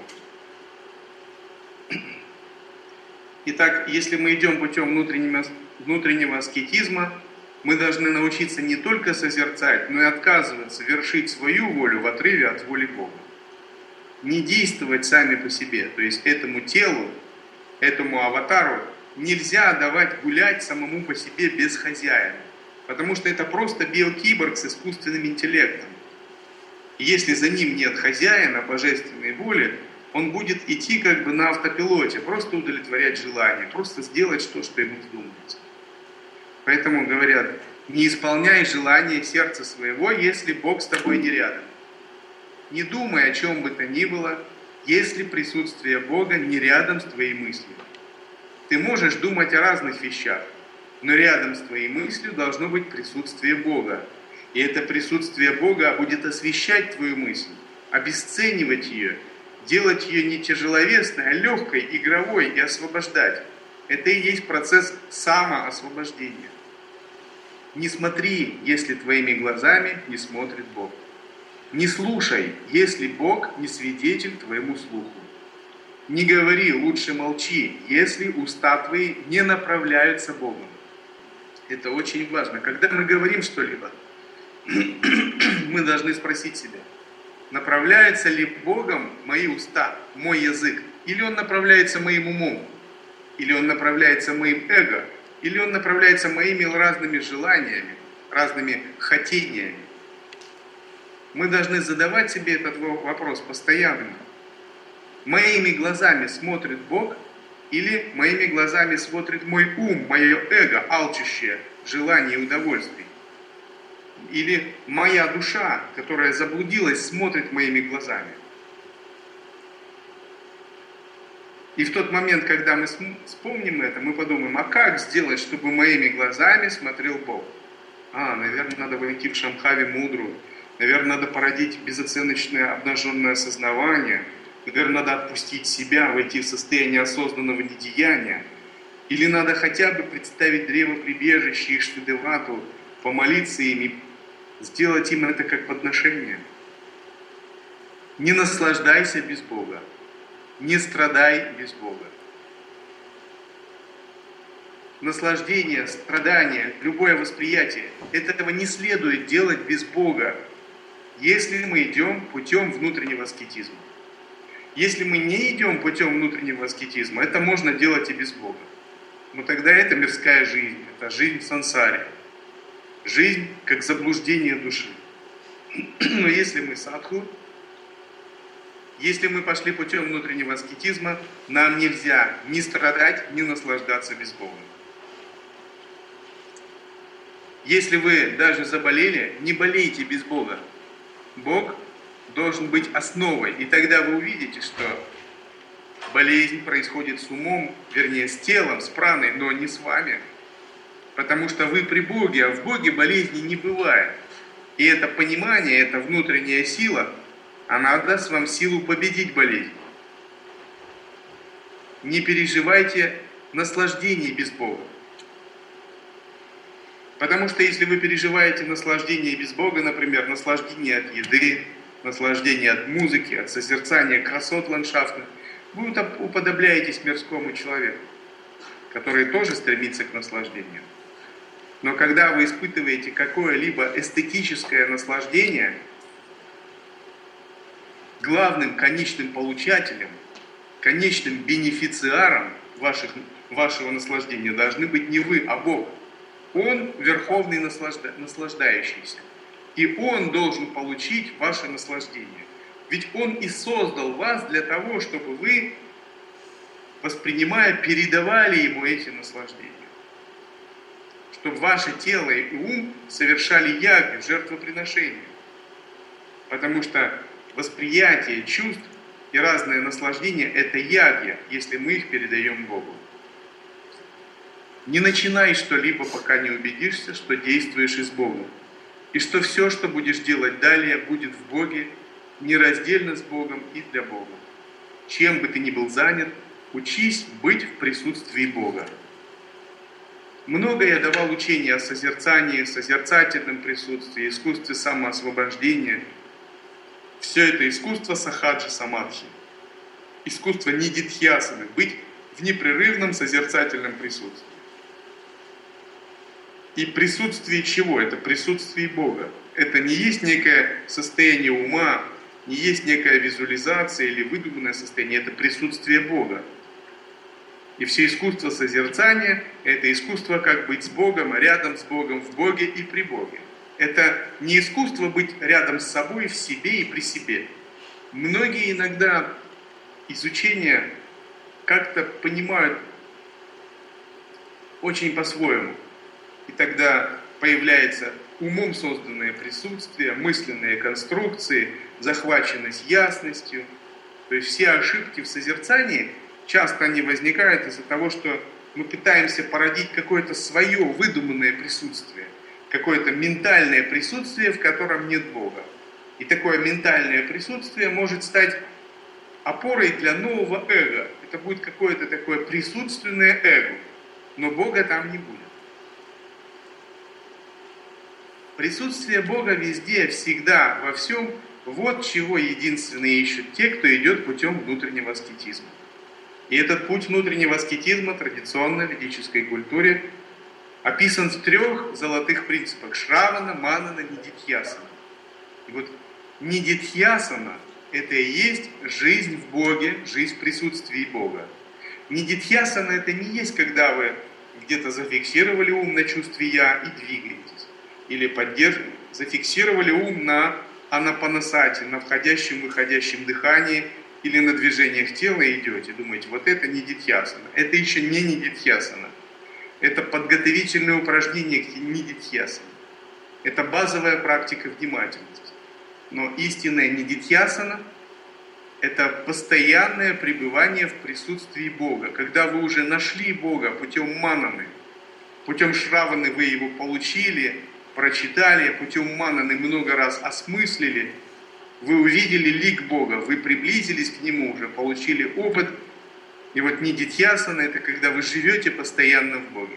Speaker 1: Итак, если мы идем путем внутреннего аскетизма, мы должны научиться не только созерцать, но и отказываться вершить свою волю в отрыве от воли Бога. Не действовать сами по себе, то есть этому телу, этому аватару нельзя давать гулять самому по себе без хозяина, потому что это просто биокиборг с искусственным интеллектом. И если за ним нет хозяина, божественной воли, он будет идти как бы на автопилоте, просто удовлетворять желания, просто сделать то, что ему вздумается. Поэтому говорят, не исполняй желания сердца своего, если Бог с тобой не рядом. Не думай о чем бы то ни было, если присутствие Бога не рядом с твоей мыслью. Ты можешь думать о разных вещах, но рядом с твоей мыслью должно быть присутствие Бога. И это присутствие Бога будет освещать твою мысль, обесценивать ее, делать ее не тяжеловесной, а легкой, игровой и освобождать. Это и есть процесс самоосвобождения. Не смотри, если твоими глазами не смотрит Бог. Не слушай, если Бог не свидетель твоему слуху. Не говори, лучше молчи, если уста твои не направляются Богом. Это очень важно. Когда мы говорим что-либо, мы должны спросить себя, направляются ли Богом мои уста, мой язык, или он направляется моим умом, или он направляется моим эго, или он направляется моими разными желаниями, разными хотениями. Мы должны задавать себе этот вопрос постоянно. Моими глазами смотрит Бог, или моими глазами смотрит мой ум, мое эго, алчущее желание и удовольствие? Или моя душа, которая заблудилась, смотрит моими глазами? И в тот момент, когда мы вспомним это, мы подумаем, а как сделать, чтобы моими глазами смотрел Бог? Наверное, надо войти в Шамбхави мудру, наверное, надо породить безоценочное обнаженное сознавание, наверное, надо отпустить себя, войти в состояние осознанного недеяния, или надо хотя бы представить древо прибежище и Иштадевату, помолиться им и сделать им это как подношение. Не наслаждайся без Бога. Не страдай без Бога. Наслаждение, страдание, любое восприятие, этого не следует делать без Бога, если мы идем путем внутреннего аскетизма. Если мы не идем путем внутреннего аскетизма, это можно делать и без Бога. Но тогда это мирская жизнь, это жизнь в сансаре. Жизнь как заблуждение души. Но если мы садху, если мы пошли путем внутреннего аскетизма, нам нельзя ни страдать, ни наслаждаться без Бога. Если вы даже заболели, не болейте без Бога. Бог должен быть основой, и тогда вы увидите, что болезнь происходит с умом, вернее с телом, с праной, но не с вами. Потому что вы при Боге, а в Боге болезни не бывает. И это понимание, эта внутренняя сила, она даст вам силу победить болезнь. Не переживайте наслаждение без Бога. Потому что если вы переживаете наслаждение без Бога, например, наслаждение от еды, наслаждение от музыки, от созерцания красот ландшафтных, вы уподобляетесь мирскому человеку, который тоже стремится к наслаждению. Но когда вы испытываете какое-либо эстетическое наслаждение, главным конечным получателем, конечным бенефициаром вашего наслаждения должны быть не вы, а Бог. Он верховный наслаждающийся. И Он должен получить ваше наслаждение. Ведь Он и создал вас для того, чтобы вы воспринимая, передавали ему эти наслаждения. Чтобы ваше тело и ум совершали ягью, жертвоприношение. Потому что восприятие чувств и разные наслаждения – это ягья, если мы их передаем Богу. Не начинай что-либо, пока не убедишься, что действуешь из Бога. И что все, что будешь делать далее, будет в Боге, нераздельно с Богом и для Бога. Чем бы ты ни был занят, учись быть в присутствии Бога. Много я давал учения о созерцании, созерцательном присутствии, искусстве самоосвобождения. Все это искусство сахаджи самадхи, искусство нидидхьясаны, быть в непрерывном созерцательном присутствии. И присутствие чего? Это присутствие Бога. Это не есть некое состояние ума, не есть некая визуализация или выдуманное состояние, это присутствие Бога. И все искусство созерцания – это искусство, как быть с Богом, рядом с Богом, в Боге и при Боге. Это не искусство быть рядом с собой, в себе и при себе. Многие иногда изучение как-то понимают очень по-своему. И тогда появляется умом созданное присутствие, мысленные конструкции, захваченность ясностью. То есть все ошибки в созерцании, часто они возникают из-за того, что мы пытаемся породить какое-то свое выдуманное присутствие, какое-то ментальное присутствие, в котором нет Бога. И такое ментальное присутствие может стать опорой для нового эго. Это будет какое-то такое присутственное эго, но Бога там не будет. Присутствие Бога везде, всегда, во всем, вот чего единственно ищут те, кто идет путем внутреннего аскетизма. И этот путь внутреннего аскетизма традиционно в ведической культуре описан в 3 золотых принципах: Шравана, Манана, Нидидхьясана. И вот Нидидхьясана – это и есть жизнь в Боге, жизнь в присутствии Бога. Нидидхьясана – это не есть, когда вы где-то зафиксировали ум на чувстве «я» и двигаетесь. Или зафиксировали ум на анапанасати, на входящем-выходящем дыхании, или на движениях тела идете, думаете, вот это нидидхьясана. Это еще не нидидхьясана. Это подготовительное упражнение к нидидхьясане. Это базовая практика внимательности. Но истинная нидидхьясана – это постоянное пребывание в присутствии Бога. Когда вы уже нашли Бога путем мананы, путем шраваны вы его получили, прочитали, путем мананы много раз осмыслили, вы увидели лик Бога, вы приблизились к Нему уже, получили опыт. И вот нидидхьясана – это когда вы живете постоянно в Боге.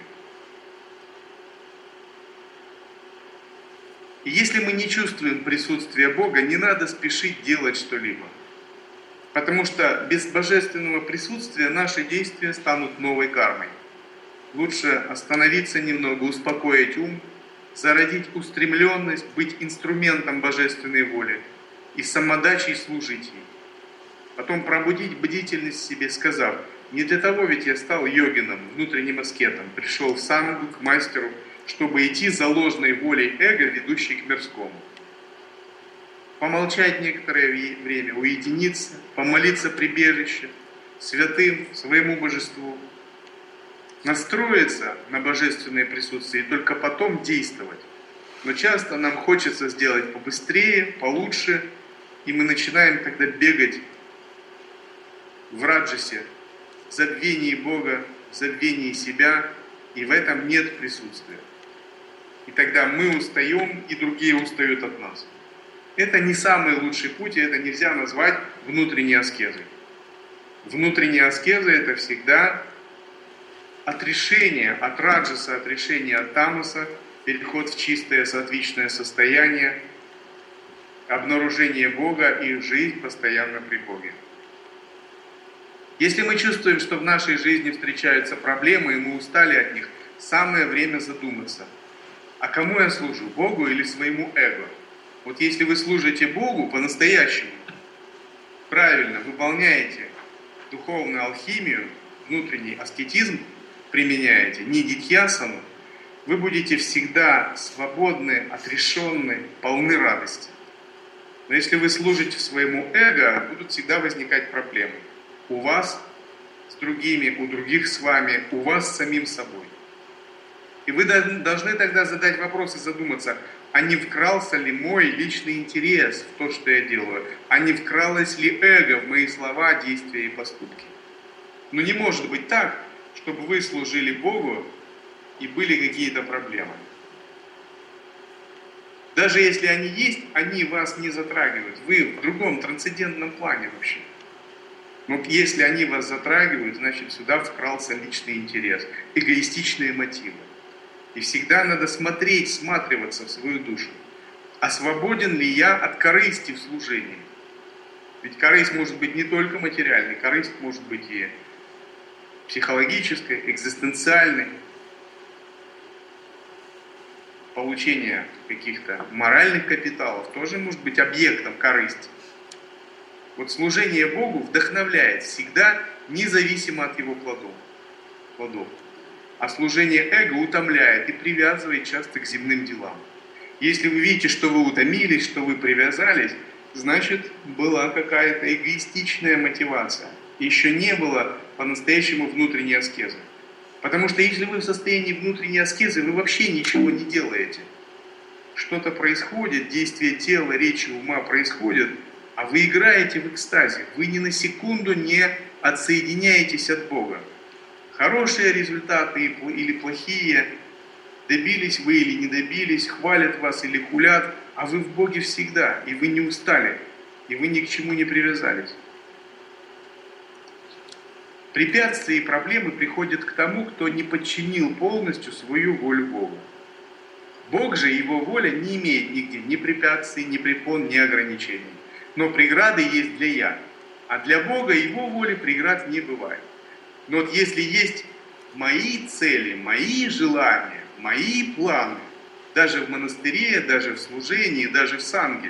Speaker 1: И если мы не чувствуем присутствия Бога, не надо спешить делать что-либо. Потому что без божественного присутствия наши действия станут новой кармой. Лучше остановиться немного, успокоить ум, зародить устремленность, быть инструментом божественной воли и самодачей служить ей. Потом пробудить бдительность в себе, сказав: не для того ведь я стал йогином, внутренним аскетом, пришел в сангу, к мастеру, чтобы идти за ложной волей эго, ведущей к мирскому. Помолчать некоторое время, уединиться, помолиться прибежище, святым, своему божеству, настроиться на божественное присутствие и только потом действовать. Но часто нам хочется сделать побыстрее, получше, и мы начинаем тогда бегать в раджасе, в забвении Бога, в забвении себя, и в этом нет присутствия. И тогда мы устаем, и другие устают от нас. Это не самый лучший путь, и это нельзя назвать внутренней аскезой. Внутренняя аскеза – это всегда отрешение от раджаса, отрешение от тамаса, переход в чистое сатвичное состояние, обнаружение Бога и жизнь постоянно при Боге. Если мы чувствуем, что в нашей жизни встречаются проблемы, и мы устали от них, самое время задуматься, а кому я служу, Богу или своему эго? Вот если вы служите Богу по-настоящему, правильно выполняете духовную алхимию, внутренний аскетизм применяете, нидидхьясану, вы будете всегда свободны, отрешенны, полны радости. Но если вы служите своему эго, будут всегда возникать проблемы. У вас, с другими, у других с вами, у вас с самим собой. И вы должны тогда задать вопрос и задуматься, а не вкрался ли мой личный интерес в то, что я делаю? А не вкралось ли эго в мои слова, действия и поступки? Но не может быть так, чтобы вы служили Богу и были какие-то проблемы. Даже если они есть, они вас не затрагивают. Вы в другом трансцендентном плане вообще. Но если они вас затрагивают, значит сюда вкрался личный интерес, эгоистичные мотивы. И всегда надо смотреть, всматриваться в свою душу. А свободен ли я от корысти в служении? Ведь корысть может быть не только материальной, корысть может быть и психологической, экзистенциальной. Получение каких-то моральных капиталов тоже может быть объектом корысти. Вот служение Богу вдохновляет всегда, независимо от его плодов. А служение эго утомляет и привязывает часто к земным делам. Если вы видите, что вы утомились, что вы привязались, значит, была какая-то эгоистичная мотивация. Еще не было по-настоящему внутренней аскезы. Потому что если вы в состоянии внутренней аскезы, вы вообще ничего не делаете. Что-то происходит, действие тела, речи, ума происходит, а вы играете в экстазе. Вы ни на секунду не отсоединяетесь от Бога. Хорошие результаты или плохие, добились вы или не добились, хвалят вас или хулят, а вы в Боге всегда, и вы не устали, и вы ни к чему не привязались. Препятствия и проблемы приходят к тому, кто не подчинил полностью свою волю Богу. Бог же, Его воля не имеет нигде ни препятствий, ни препон, ни ограничений. Но преграды есть для «я». А для Бога Его воли преград не бывает. Но вот если есть мои цели, мои желания, мои планы, даже в монастыре, даже в служении, даже в санге,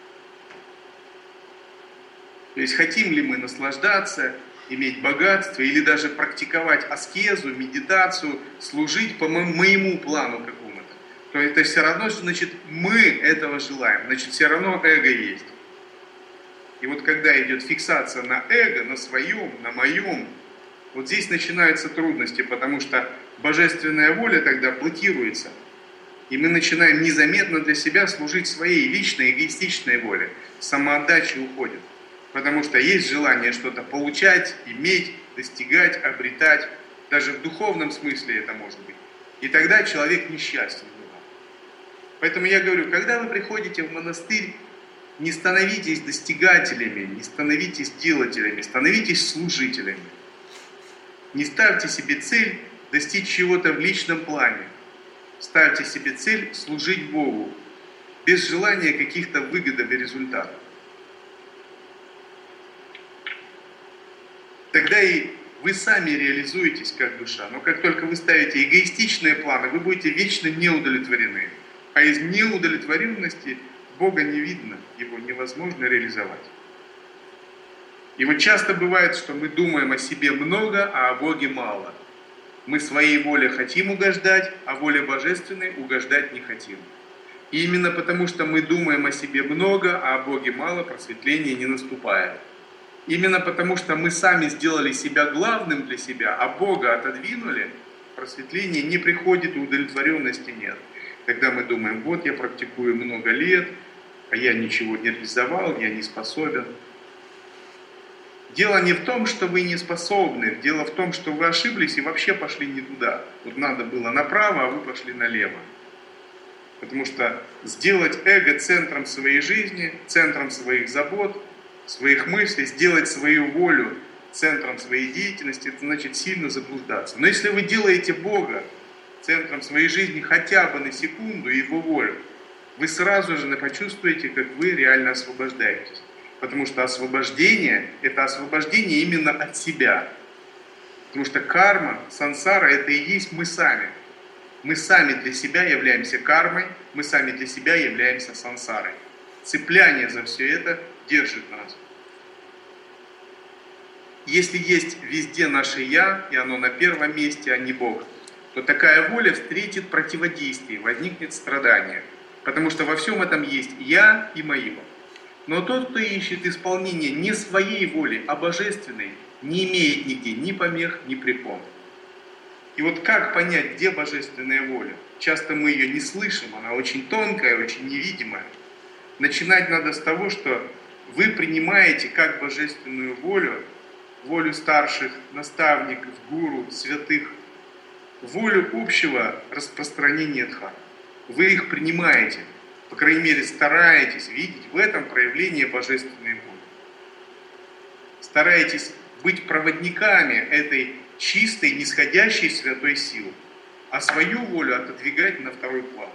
Speaker 1: то есть хотим ли мы наслаждаться, иметь богатство или даже практиковать аскезу, медитацию, служить по моему плану какому-то, то это все равно, что значит мы этого желаем, значит все равно эго есть. И вот когда идет фиксация на эго, на своем, на моем, вот здесь начинаются трудности, потому что божественная воля тогда блокируется. И мы начинаем незаметно для себя служить своей личной эгоистичной воле. Самоотдача уходит. Потому что есть желание что-то получать, иметь, достигать, обретать. Даже в духовном смысле это может быть. И тогда человек несчастен. Поэтому я говорю, когда вы приходите в монастырь, не становитесь достигателями, не становитесь делателями, становитесь служителями. Не ставьте себе цель достичь чего-то в личном плане. Ставьте себе цель служить Богу, без желания каких-то выгодов и результатов. Тогда и вы сами реализуетесь как душа. Но как только вы ставите эгоистичные планы, вы будете вечно неудовлетворены. А из неудовлетворенности Бога не видно, Его невозможно реализовать. И вот часто бывает, что мы думаем о себе много, а о Боге мало. Мы своей воле хотим угождать, а воле божественной угождать не хотим. И именно потому, что мы думаем о себе много, а о Боге мало, просветление не наступает. Именно потому, что мы сами сделали себя главным для себя, а Бога отодвинули, просветление не приходит и удовлетворенности нет. Когда мы думаем, вот я практикую много лет, а я ничего не реализовал, я не способен. Дело не в том, что вы не способны, дело в том, что вы ошиблись и вообще пошли не туда. Вот надо было направо, а вы пошли налево. Потому что сделать эго центром своей жизни, центром своих забот, своих мыслей, сделать свою волю центром своей деятельности, это значит сильно заблуждаться. Но если вы делаете Бога центром своей жизни хотя бы на секунду, Его волю, вы сразу же почувствуете, как вы реально освобождаетесь. Потому что освобождение – это освобождение именно от себя. Потому что карма, сансара – это и есть мы сами. Мы сами для себя являемся кармой, мы сами для себя являемся сансарой. Цепляние за все это держит нас. Если есть везде наше «я», и оно на первом месте, а не Бог, то такая воля встретит противодействие, возникнет страдание. Потому что во всем этом есть «я» и «моё». Но тот, кто ищет исполнение не своей воли, а божественной, не имеет нигде ни помех, ни препон. И вот как понять, где божественная воля? Часто мы ее не слышим, она очень тонкая, очень невидимая. Начинать надо с того, что вы принимаете как божественную волю, волю старших, наставников, гуру, святых, волю общего распространения дхармы. Вы их принимаете, по крайней мере, стараетесь видеть в этом проявление божественной воли. Стараетесь быть проводниками этой чистой, нисходящей святой силы, а свою волю отодвигать на второй план.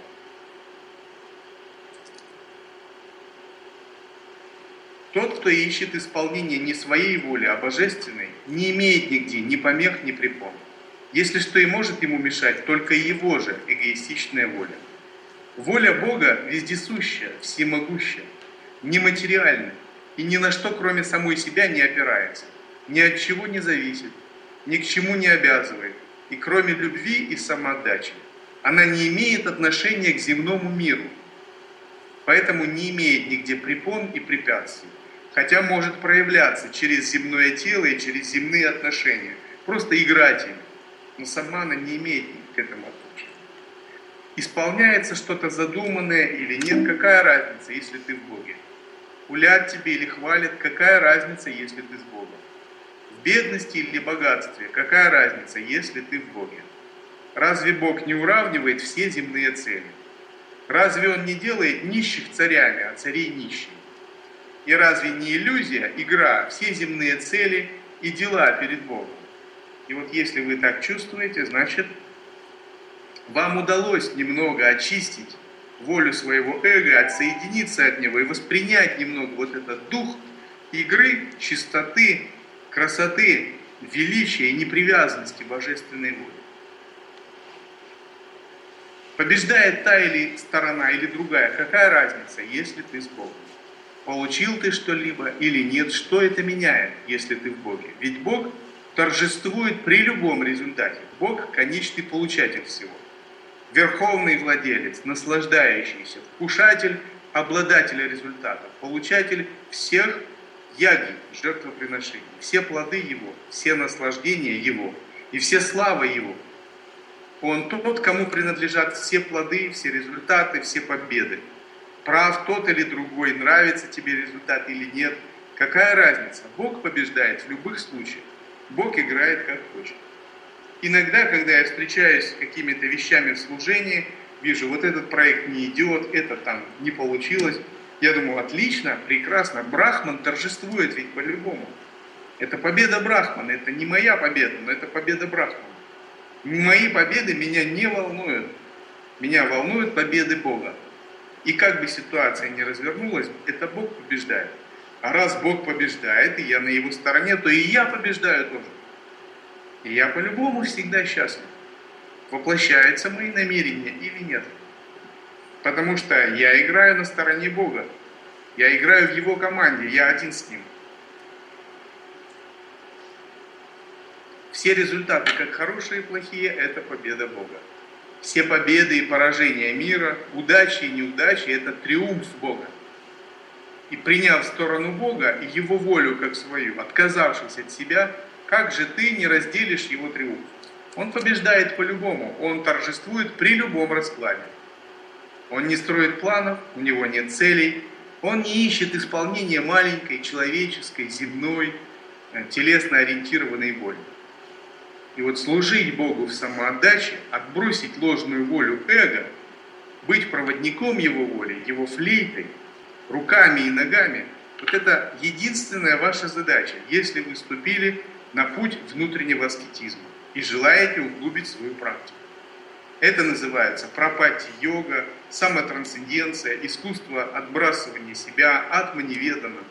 Speaker 1: Тот, кто ищет исполнение не своей воли, а божественной, не имеет нигде ни помех, ни препон. Если что и может ему мешать, только его же эгоистичная воля. Воля Бога вездесущая, всемогущая, нематериальна и ни на что, кроме самой себя, не опирается, ни от чего не зависит, ни к чему не обязывает, и кроме любви и самоотдачи. Она не имеет отношения к земному миру, поэтому не имеет нигде препон и препятствий, хотя может проявляться через земное тело и через земные отношения, просто играть им, но сама она не имеет к этому отношения. Исполняется что-то задуманное или нет, какая разница, если ты в Боге? Хулят тебе или хвалят, какая разница, если ты с Богом? В бедности или богатстве, какая разница, если ты в Боге? Разве Бог не уравнивает все земные цели? Разве Он не делает нищих царями, а царей нищими? И разве не иллюзия, игра, все земные цели и дела перед Богом? И вот если вы так чувствуете, значит, вам удалось немного очистить волю своего эго, отсоединиться от него и воспринять немного вот этот дух игры, чистоты, красоты, величия и непривязанности божественной воли. Побеждает та или сторона, или другая, какая разница, если ты с Богом? Получил ты что-либо или нет, что это меняет, если ты в Боге? Ведь Бог торжествует при любом результате. Бог – конечный получатель всего. Верховный владелец, наслаждающийся, вкушатель, обладатель результатов, получатель всех яги, жертвоприношений, все плоды Его, все наслаждения Его и все славы Его. Он тот, кому принадлежат все плоды, все результаты, все победы. Прав тот или другой, нравится тебе результат или нет, какая разница? Бог побеждает в любых случаях. Бог играет как хочет. Иногда, когда я встречаюсь с какими-то вещами в служении, вижу, вот этот проект не идет, это там не получилось, я думаю, отлично, прекрасно, Брахман торжествует ведь по-любому. Это победа Брахмана, это не моя победа, но это победа Брахмана. Мои победы меня не волнуют, меня волнуют победы Бога. И как бы ситуация ни развернулась, это Бог побеждает. А раз Бог побеждает, и я на Его стороне, то и я побеждаю тоже. И я по-любому всегда счастлив. Воплощаются мои намерения или нет. Потому что я играю на стороне Бога. Я играю в Его команде, я один с Ним. Все результаты, как хорошие и плохие, это победа Бога. Все победы и поражения мира, удачи и неудачи, это триумф Бога. И приняв сторону Бога и Его волю как свою, отказавшись от себя, как же ты не разделишь Его триумф? Он побеждает по-любому, Он торжествует при любом раскладе. Он не строит планов, у Него нет целей, Он не ищет исполнения маленькой, человеческой, земной, телесно ориентированной воли. И вот служить Богу в самоотдаче, отбросить ложную волю эго, быть проводником Его воли, Его флейтой, руками и ногами, вот это единственная ваша задача, если вы вступили на путь внутреннего аскетизма и желаете углубить свою практику. Это называется прапати-йога, самотрансценденция, искусство отбрасывания себя, атма-неведана.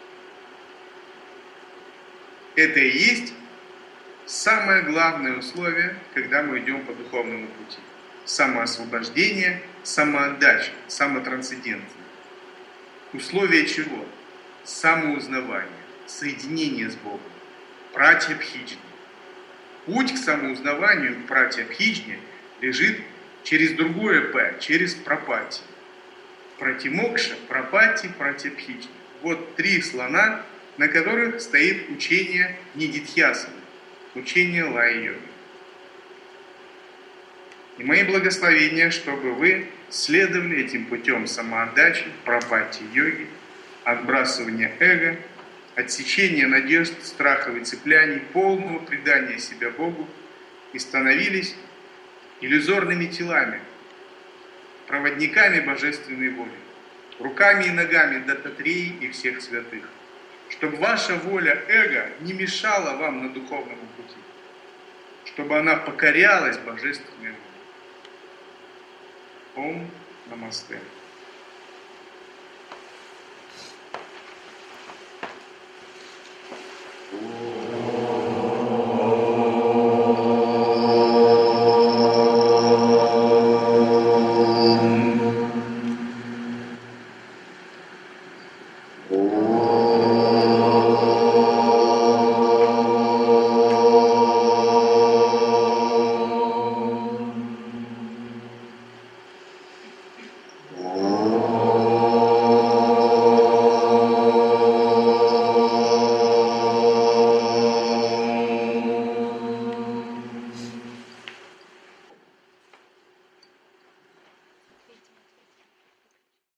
Speaker 1: Это и есть самое главное условие, когда мы идем по духовному пути. Самоосвобождение, самоотдача, самотрансценденция. Условие чего? Самоузнавание, соединение с Богом, пратья-бхиджни. Путь к самоузнаванию, к пратья-бхиджни, лежит через другое «п», через прапати. Пратимокша, прапати, пратья-бхиджни. Вот три слона, на которых стоит учение Нидидхьясаны, учение Лая-йоги. И мои благословения, чтобы вы следовали этим путем самоотдачи, прапати-йоги, отбрасывания эго, отсечения надежд, страхов и цепляний, полного предания себя Богу и становились иллюзорными телами, проводниками божественной воли, руками и ногами Даттатреи и всех святых, чтобы ваша воля эго не мешала вам на духовном пути, чтобы она покорялась божественной воле. Ом Намасте.